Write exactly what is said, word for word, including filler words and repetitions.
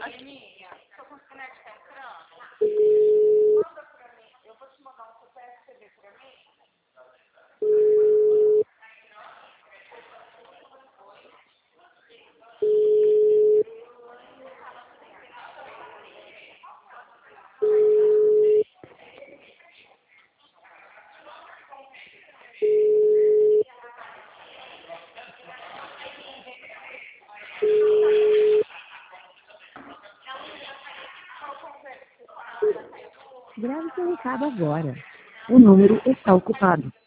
Aninha, seu funcionário está entrando? Manda pra mim. Eu vou te mandar um C P F C V pra mim. Grave seu recado agora. O número está ocupado.